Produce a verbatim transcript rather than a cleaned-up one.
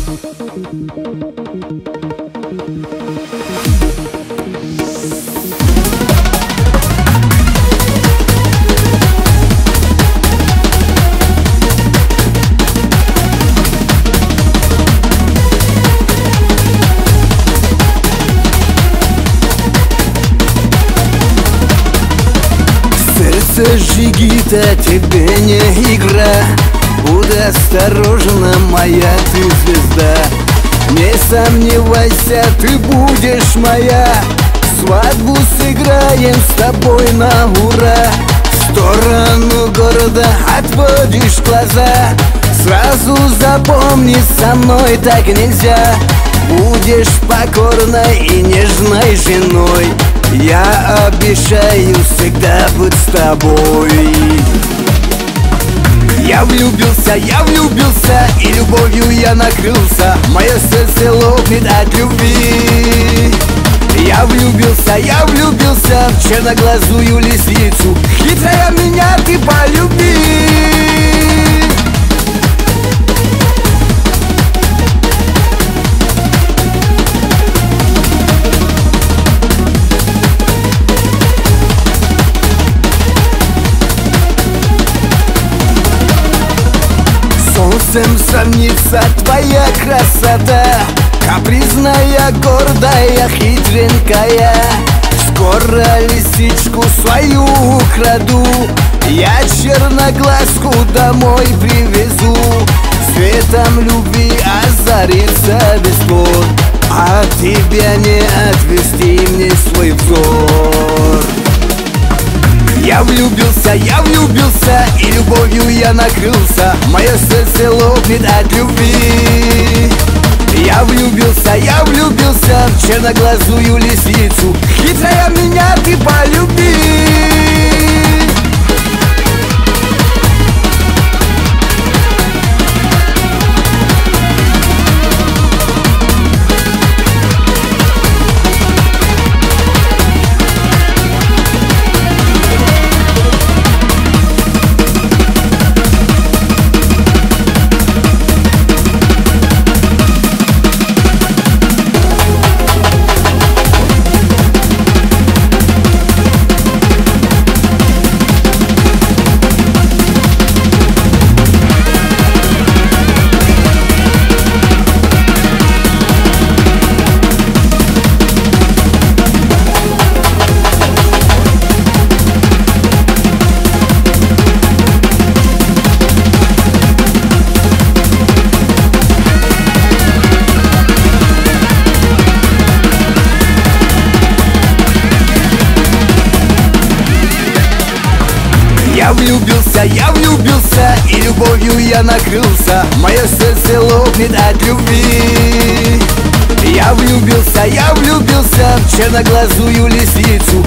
Жигита, тебе не игра. Будь осторожна, моя ты звезда. Не сомневайся, ты будешь моя. Свадьбу сыграем с тобой на ура. В сторону города отводишь глаза. Сразу запомни, со мной так нельзя. Будешь покорной и нежной женой. Я обещаю всегда быть с тобой. Я влюбился, я влюбился, и любовью я накрылся. Мое сердце лопнет от любви. Я влюбился, я влюбился в черноглазую лисицу. Хитрая меня ты полюби. Солнцем сравнится твоя красота. Капризная, гордая, хитренькая. Скоро лисичку свою украду. Я черноглазку домой привезу. Светом любви озарится весь двор. А тебя не отвести мне свой взор. Я влюбился, я влюбился, и любовью я накрылся. Мое сердце лопнет от любви. Я влюбился, я влюбился в черноглазую лисицу. Хитрая меня ты полюби. Я влюбился, я влюбился, и любовью я накрылся. Мое сердце лопнет от любви. Я влюбился, я влюбился в черноглазую лисицу.